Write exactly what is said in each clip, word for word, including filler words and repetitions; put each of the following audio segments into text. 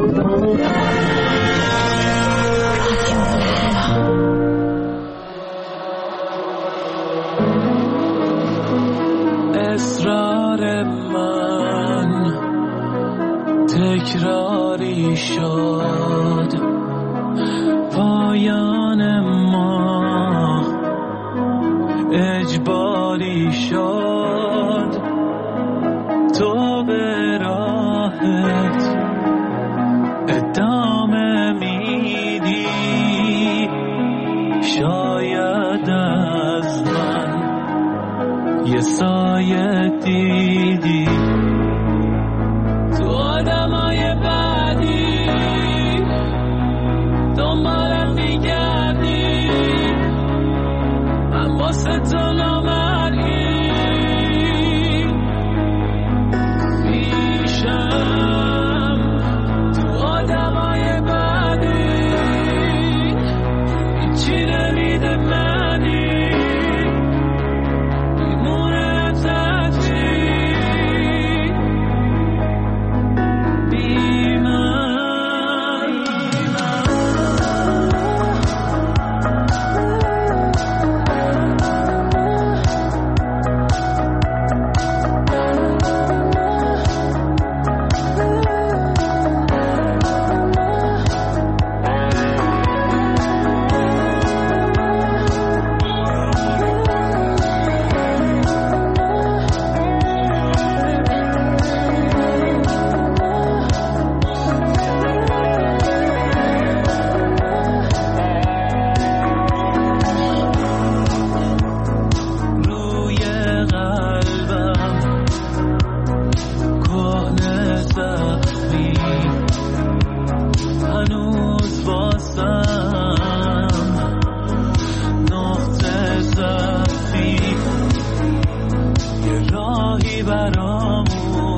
اصرار من تکراری شد، پایان ما اجباری شد. تو به راحت ادامه میدی، شاید از من یه سایه دیدی. تو آدمای بعدی دنبالم میگردی، من واسه تو نامرئی میشم. تو آدمای بعدی هیچی نمیده منی، میمونه تجی بی من. روی قلبم کهنه زخمی، هنوز واسم نقطه ضعفی. یه راهی برامون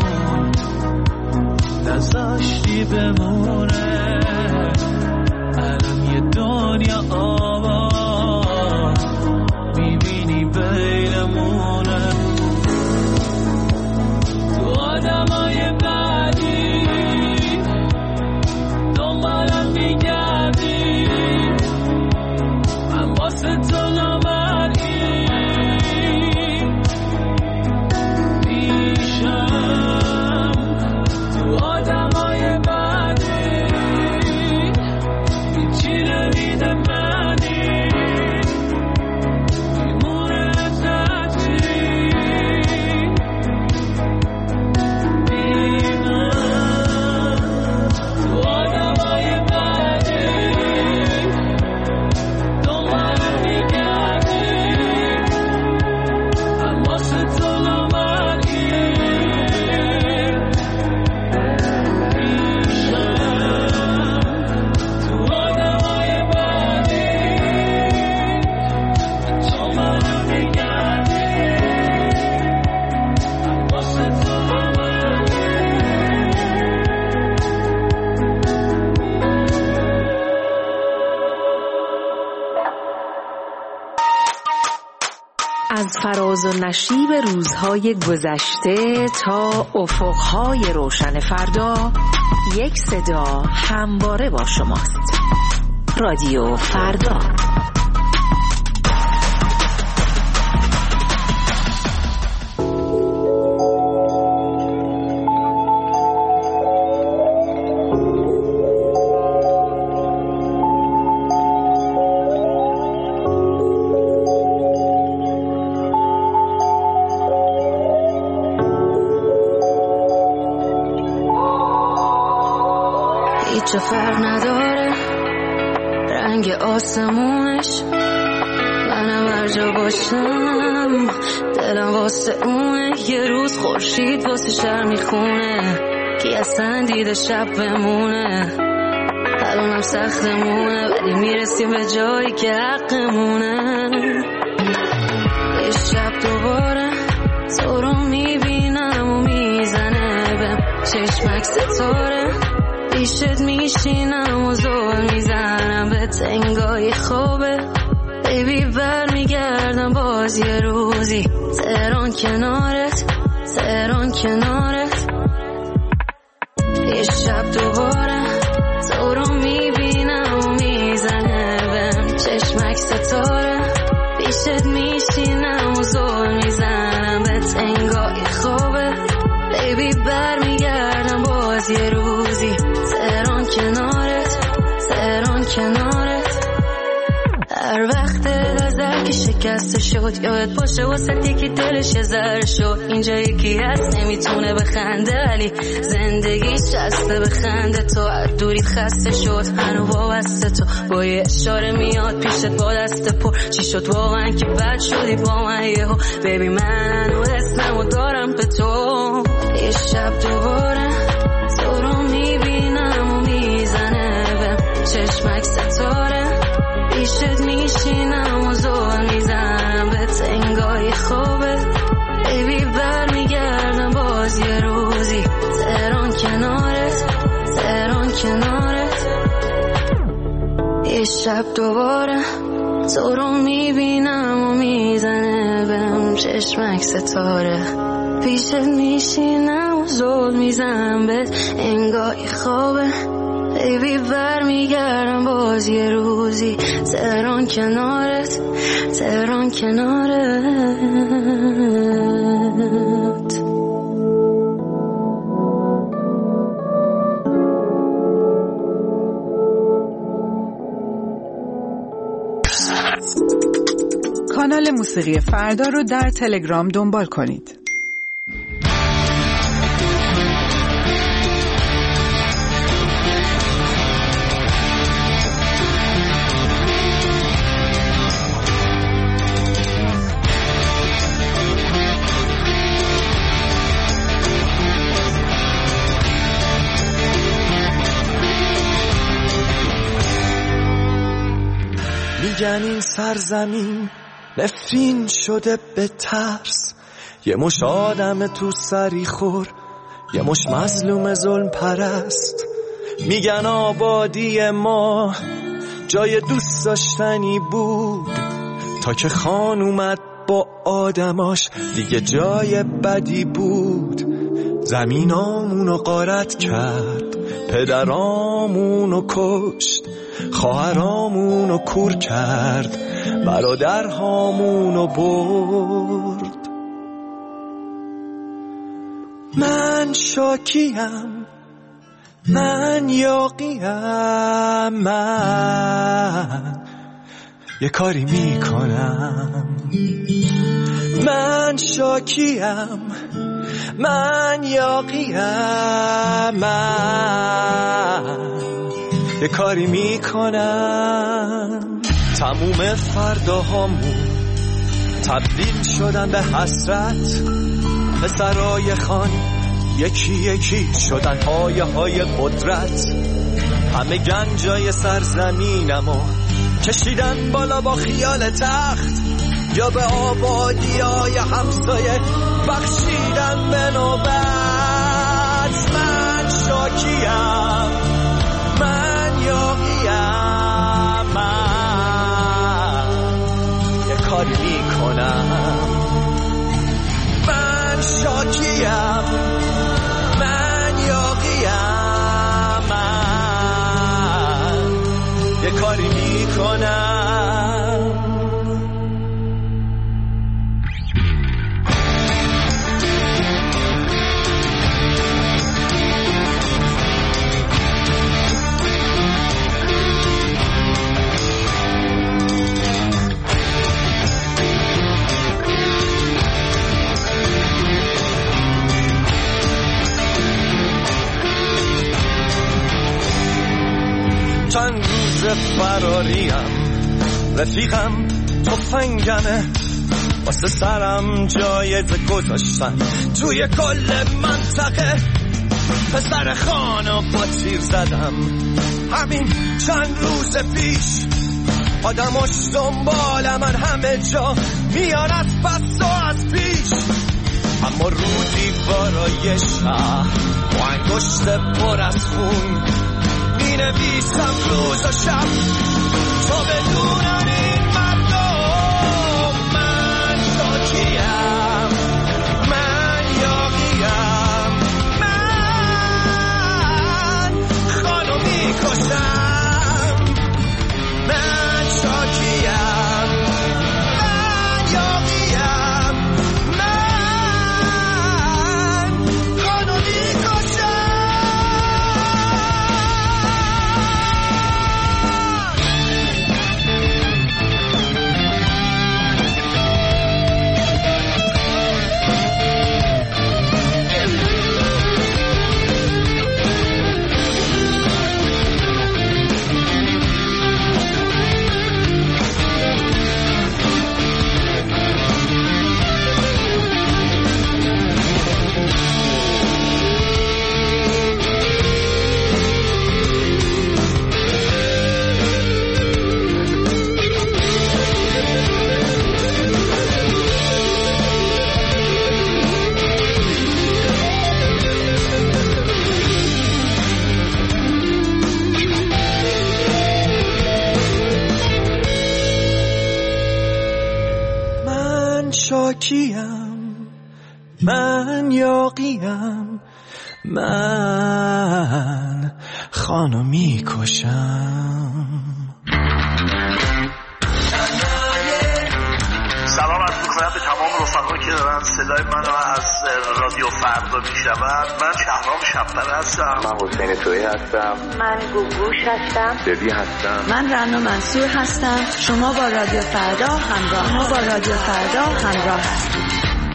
نذاشتی بمونه، الان یه دنیا آباد میبینی بینمونه. تو آدمای بعدی دنبالم میگردی، من واسه تو نامرئی میشم. تو آدمای بعدی هیچی نمیده منی، میمونه تجی بی من. تو آدمای بعدی دنبالم میگردی، من واسه تو نامرئی میشم. تو آدمای بعدی دنبالم میگردی، من واسه تو نامرئی. از فراز و نشیب روزهای گذشته تا افقهای روشن فردا، یک صدا همواره با شماست. رادیو فردا. هیچ فرق نداره رنگ آسمونش، منم هر جا باشم دلم واسه اونه. یه روز خورشید واسه شهر میخونه، کی اصلا دیده شب بمونه. الانم سختمونه ولی میرسیم به جایی که حقمونه. یه شب دوباره تو رو میبینم و میزنه به چشمک ستاره، پیشت میشینم و زول میزنم به تنگای خوبه. بیبی بر میگردم باز یه روزی، تهران کنارت، تهران کنارت. یه شب دوباره چشمک ستاره پیشت میشینم و زور میزنم بهت انگاری خوبه بیبی برمیگردم باز یه روزی تهران کنارت تهران کنارت هر وقت نظر که شکسته شد یاد باشه واسه یکی دلش یه ذره شد اینجا یکی هست نمیتونه بخنده ولی زندگیش شسته بخنده تو هر دوریت خسته شد هنو وابسته تو با یه اشاره میاد پیشت با دست پر چی شد واقعا که بد شدی با من یهو بیبی من و اسممو دارم به تو یه شب دوباره تو رو میبینم و میزنه به چشمک ستاره پیشت میشینم و زور میزنم بهت انگاری خوبه بیبی برمیگردم باز یه روزی تهران کنارت تهران کنارت یه شب دوباره تو رو میبینم و میزنه بهم چشمک ستاره پیشت میشینم و زور میزنم بهت انگاری خوبه بیبی برمیگردم باز یه روزی تهران کنارت تهران کنارت کانال موسیقی فردا رو در تلگرام دنبال کنید. میگن این سرزمین نفرین شده به ترس یه مش آدم تو سری خور یه مش مظلوم ظلم پرست میگن آبادی ما جای دوست داشتنی بود تا که خان اومد با آدماش دیگه جای بدی بود زمینامونو غارت کرد پدرامونو کشت خواهرامونو کور کرد برادرهامونو برد من شاکیم من یاقیم من یه کاری میکنم من شاکیم من یاقیم من یه کاری میکنم تموم فرداهامون تبدیل شدن به حسرت پسرای خان یکی یکی شدن پایه های قدرت همه گنجای سرزمینمو کشیدن بالا با خیال تخت یا به آبادی های همسایه بخشیدن به نوبت من شاکیم من یاقیم من یه کاری میکنم من شاکیم من یاقیم من یه کاری میکنم چند روز فراریم رفیقم تفنگمه واسه سرم جایزه گذاشتن توی کل منطقه پسر خانو با تیر زدم همین چند روز پیش آدماش دنبال من همه جا میان از پس و از پیش اما رو دیوارای شهر با انگشت پر از خون می نویسم روز و شب تا بدونن این مردم من شاکیم من یاقیم من خانو می کشم من شاکیم کیم؟ من یاقیم، من خانو میکشم. سلام عرض می‌کنم به تمام رفقایی که دارن صدای منو از رادیو فردا میشنون. من شهرام شب‌پر هستم. من حسین تویی هستم. من گوگوش هستم. دبی هستم. من رنا منصور هستم. شما با رادیو فردا همراه ما با رادیو فردا همراه هستید.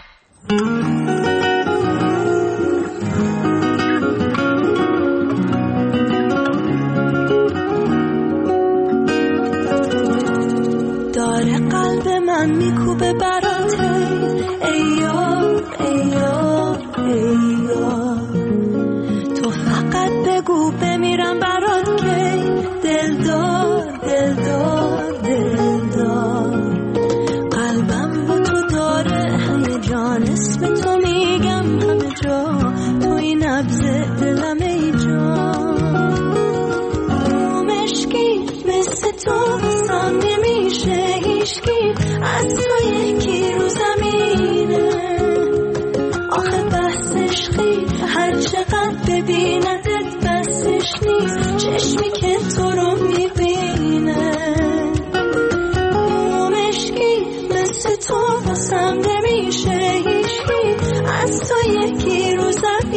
داره قلب من میکوبه برات، ای یار ای یار ای یار، تو فقط بگو بمیرم برات کی، دلدار دلدار دلدار. قلبم با تو داره هیجان، اسم تو میگم همه جا، توی نبض دلم ای جان. مشکی مثل تو بسام نمیشه هیچکی، از تو یکی رو زمینه. آخه بحث عشقی هر چقدر ببیندت بسش نیست، چشمی که تو رو میبینه. مشکی مثل تو بسام نمیشه هیچکی، از تو یکی رو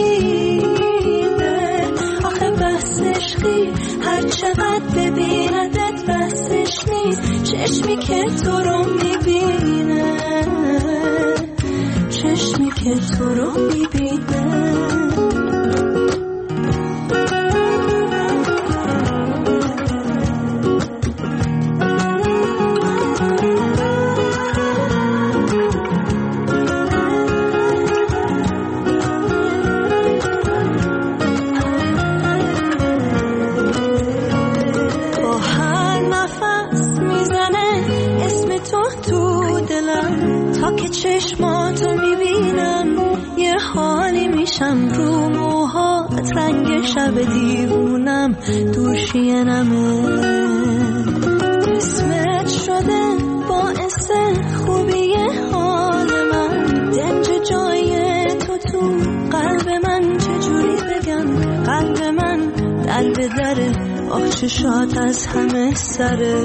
زمینه. آخه بحث عشقی هر چقدر ببیندت بسش نیست، چشمی که تو رو میبینه، چشمی که تو رو میبینه. چشماتو میبینم یه حالی میشم، رو موهات رنگ شب دیوونم، دوشینمه. اسمت شده باعث خوبی حال من، دنج جای تو تو قلب من، چجوری بگم قلب من در به دره، آه چشات از همه سره.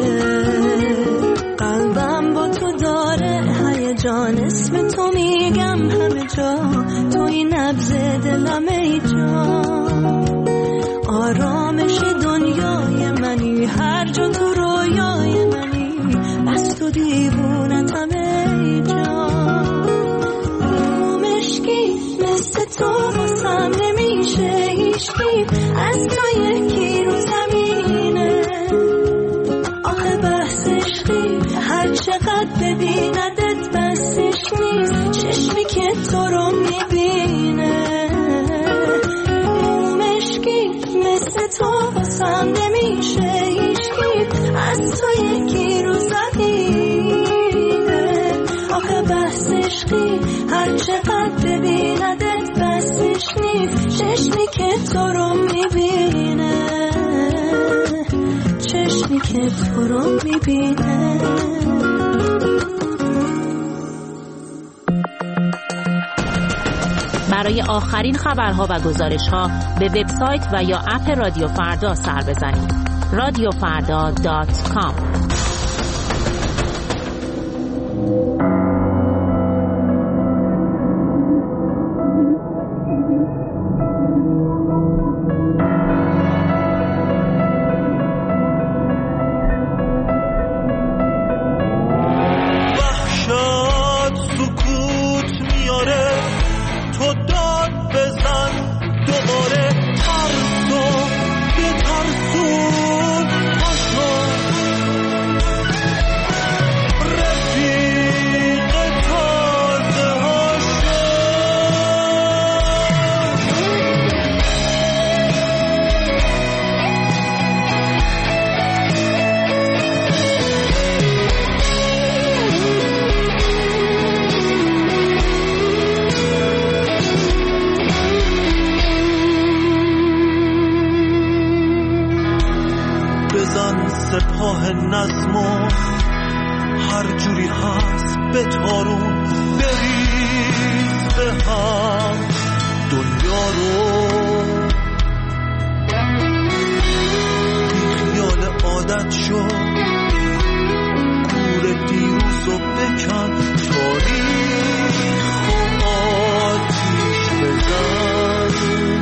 قلبم با تو داره هیجان، اسم تو میگم همه جا، توی نبض دلم ای جان. آرامش دنیای منی، هر جا تو رویای منی، بس تو دیوونتم ای جان. مشکی مثل تو بسام نمیشه هیچکی، از تو یکی رو زمینه. آخه بحث عشقی هر چقدر ببیندت بسش نیست، چشمی که تو رو میبینه. مشکی مثل تو بسام نمیشه هیچکی، از تو یکی رو زمینه. آخه بحث عشقی هر چقدر ببیندت بسش نیست، چشمی که تو رو میبینه، چشمی که تو رو میبینه. برای آخرین خبرها و گزارشها به وبسایت و یا اپ رادیو فردا سر بزنید. رادیو فردا دات کام. هر جوری هست به تارون بریز به هم دنیا رو. بی خیال عادت شد گور دیروز رو بکن، تاریخ و آتیش بزن.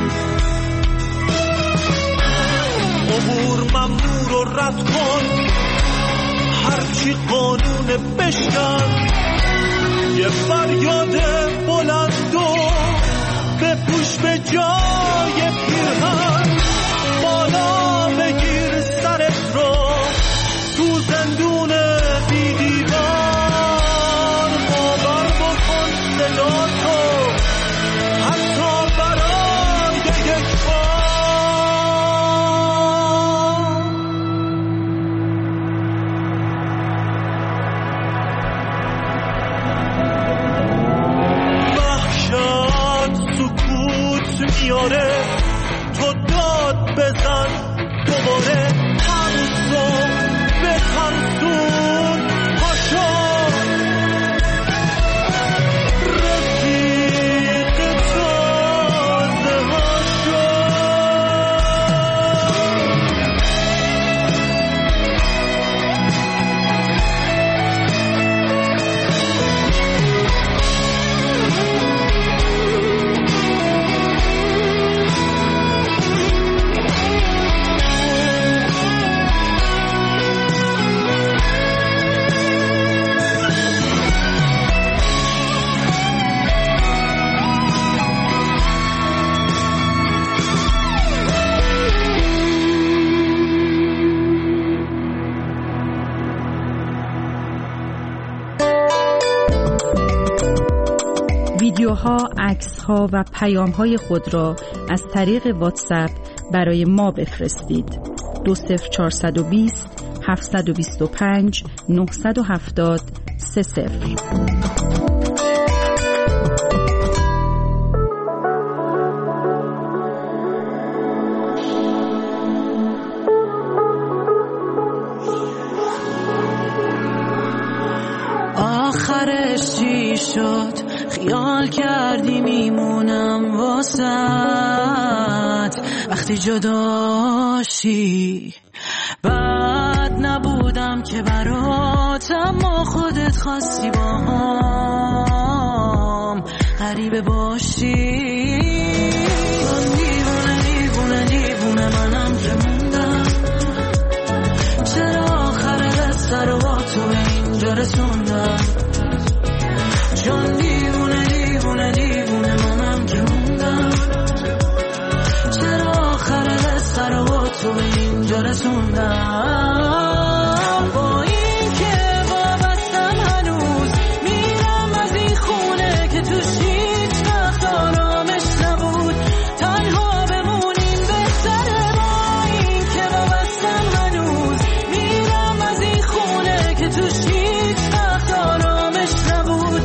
عبور ممنوع رو رد کن، هرچی قانون بشکن، یه فریاد بلند و بپوش به جای پیرهن. بالا بگیر سرت رو تو زندون بی دیوار، باور بکن صدا تو حتی برای یک بار. وحشت سکوت میاره، تو داد بزن دوباره، هنوز رو به ترسون پاشو. رفیق تازه هاشو. ویدیوها، عکس‌ها و پیام‌های خود را از طریق واتساپ برای ما بفرستید. دو صفر چهارصد و بیست هفتصد و بیست و پنج نهصد و هفتاد سه صفر. آخرش چی شد؟ خیال کردی میمونم واسط وقتی جداشی. بد نبودم که برات، اما خودت خواستی با هم غریبه باشی. دیوونه دیوونه دیوونه منم که موندم، چرا آخر قصه رو با تو اینجا رسوندم. چون دیوونه دیوونه دیوونه منم که موندم، چرا آخر قصه رو با تو اینجا رسوندم. با این که وابستم هنوز میرم از این خونه که توش هیچ وقت آرامش نبود، تنها بمونیم بهتره. با این که وابستم هنوز میرم از این خونه که توش هیچ وقت آرامش نبود،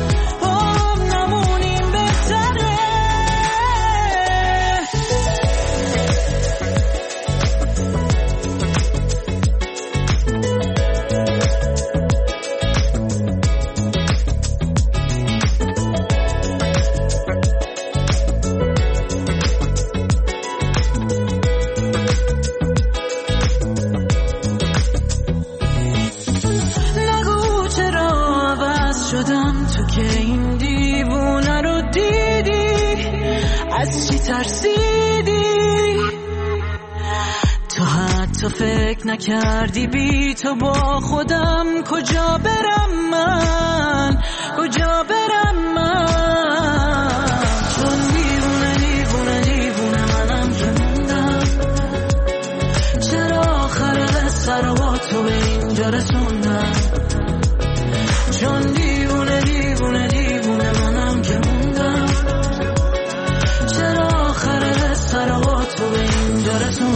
ترسیدی تو حتی فکر نکردی بی تو با خودم کجا برم من، کجا برم من. چون دیوونه دیوونه دیوونه منم که موندم، چرا آخر قصه رو با تو به اینجا رسوندم. چون دیوونه دیوونه دیوونه منم که موندم، چرا آخر قصه رو با تو به اینجا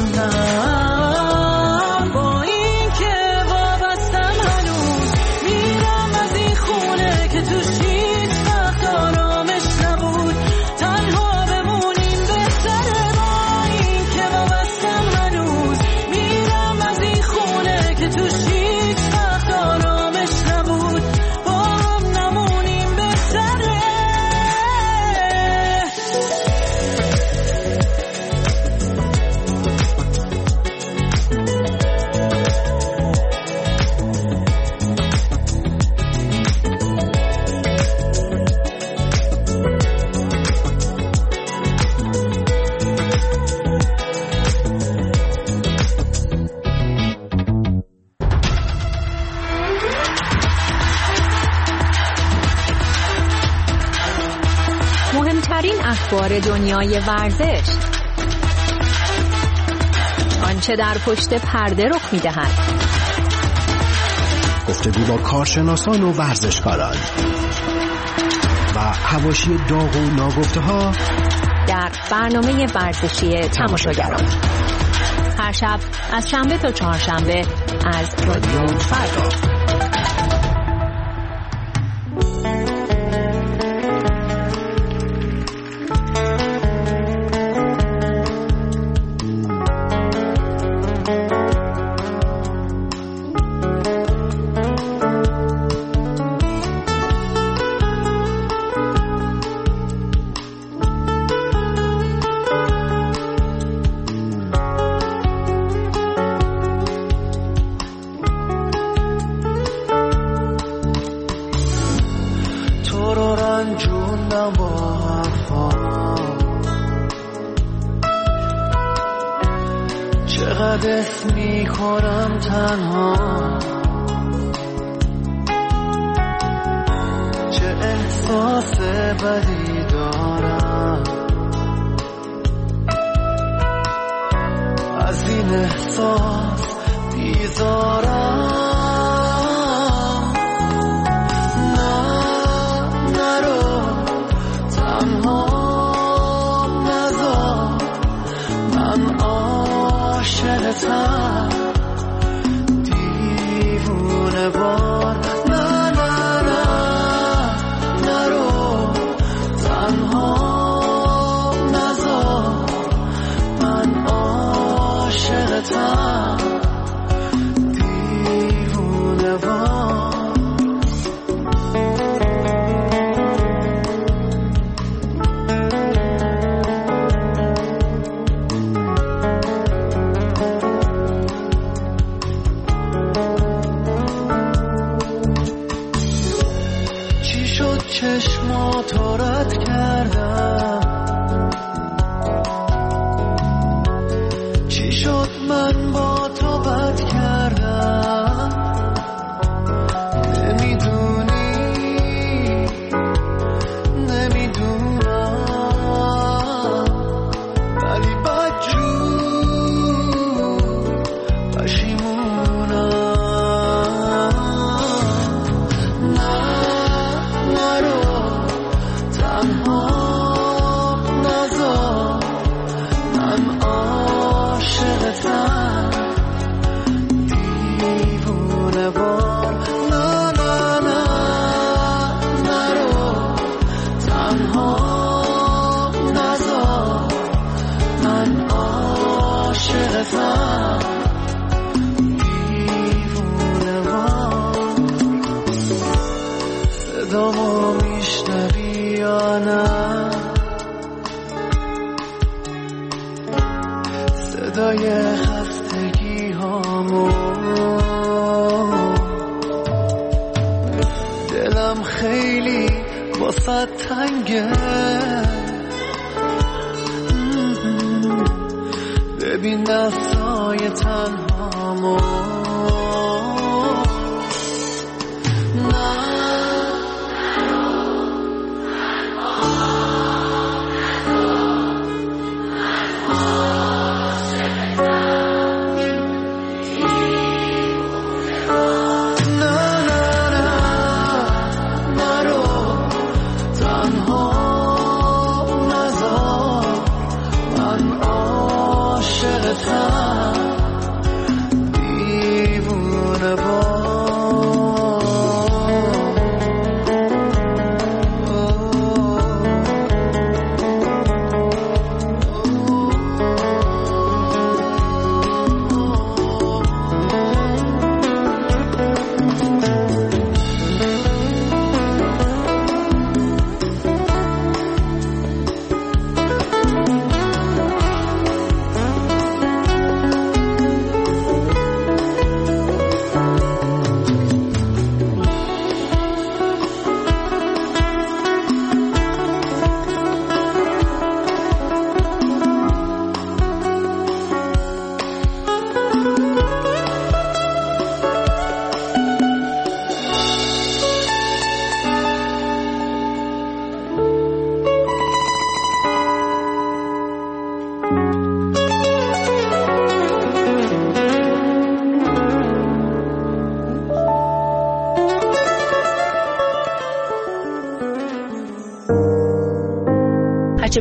رسوندم. با این که وابستم هنوز میرم از این خونه که توش هیچ وقت آرامش نبود، تنها بمونیم بهتره. با این که وابستم هنوز میرم از این خونه که توش هیچ وقت آرامش اخبار دنیای ورزش، آنچه در پشت پرده رخ می‌دهد، گفتگو با کارشناسان و ورزشکاران و حواشی داغ و ناگفته‌ها در برنامه ورزشی تماشاگران. هر شب از شنبه تا چهارشنبه از رادیو فردا.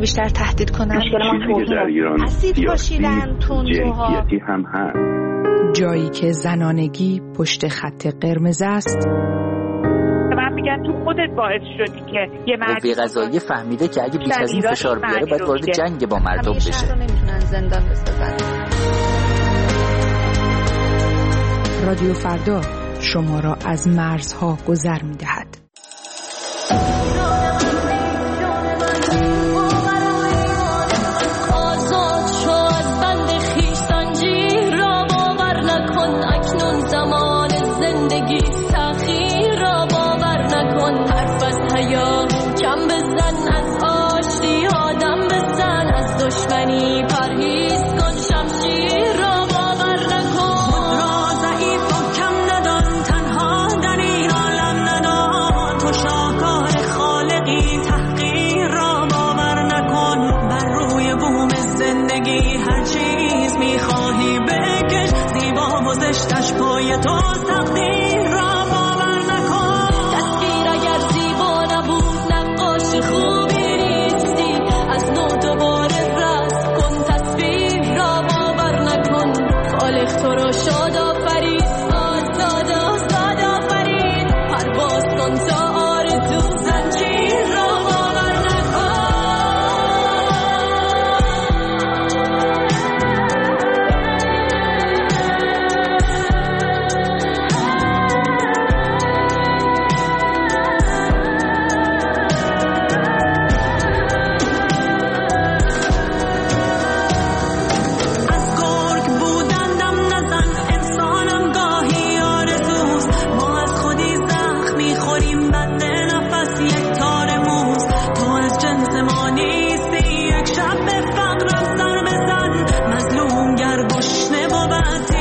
بیشتر تهدید کنن. مشکل ما در ایران اسید پاشیدن، تندروها هم هست. جایی که زنانگی پشت خط قرمز است. من میگم تو خودت باعث شدی که یه مرد قوه قضاییه فهمیده که اگه بیش از این فشار بیاره باید وارد جنگ با مردم بشه. همیشه رو نمیتونن زندان بسازن. رادیو فردا شما را از مرزها گذر می‌دهد. دشمنی پرهیز کن، شمشیر را باور نکن. خود را ضعیف و کم ندان، تنها در این عالم ندان. تو شاکار خالقی، تحقیر را باور نکن. بر روی بوم زندگی هر چیز میخواهی بکش، زیبا و زشتش پای تو، تقدیر را باور نکن. تصویر اگر زیبا نبود نقاش خوبی نیستی، از نو دوباره تو رو شاد آفرید، آزاد آزاد آفرید. پرواز کن تا آرزو، زنجیر را باور نکن. شب به فقرم سر بزن، مظلوم گر گشنه بود